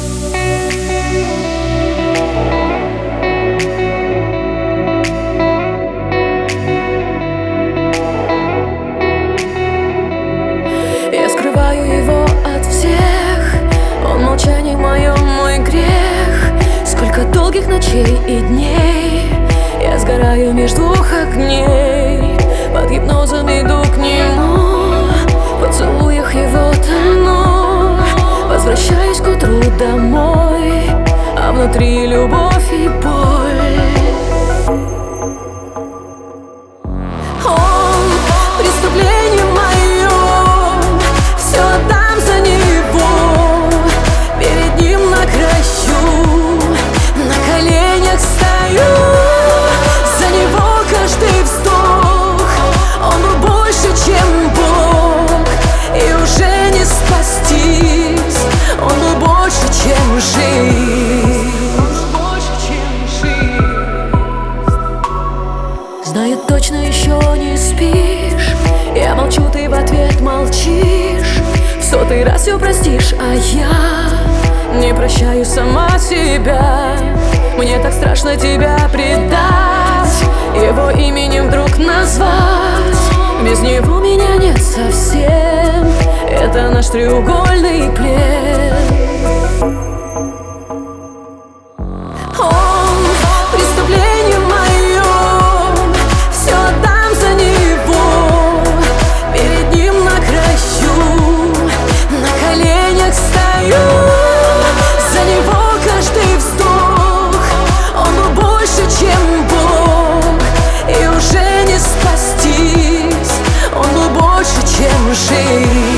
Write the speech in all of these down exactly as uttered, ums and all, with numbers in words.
Я скрываю его от всех, он в молчании моем мой грех. Сколько долгих ночей и дней я сгораю между двух огней. Под гипнозом иду к нему, в поцелуях его тону. Возвращаюсь к утру домой, а внутри любовь и боль. Он — преступление мое, все отдам за него. Перед ним на краю, на коленях стою. За него каждый вздох, он был больше, чем Бог. И уже не спастись, он был больше, чем жизнь. Знаю точно, еще не спишь. Я молчу, ты в ответ молчишь. В сотый раз все простишь, а я не прощаю сама себя. Мне так страшно тебя предать, его именем вдруг назвать. Без него меня нет совсем, это наш треугольный плен. Он — преступление мое, все отдам за него. Перед ним на краю, на коленях стою. За него каждый вздох, он был больше, чем Бог. И уже не спастись, он был больше, чем жизнь.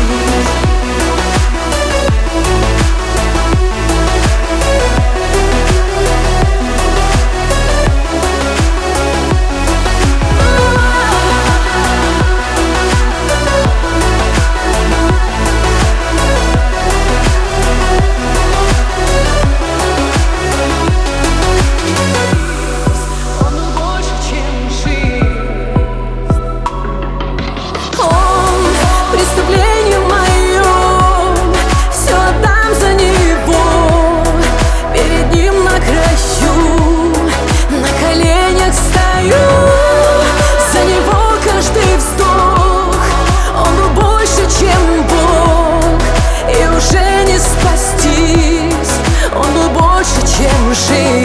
Преступление мое, все отдам за него. Перед ним на краю, на коленях стою. За него каждый вздох, он был больше, чем Бог. И уже не спастись, он был больше, чем жизнь.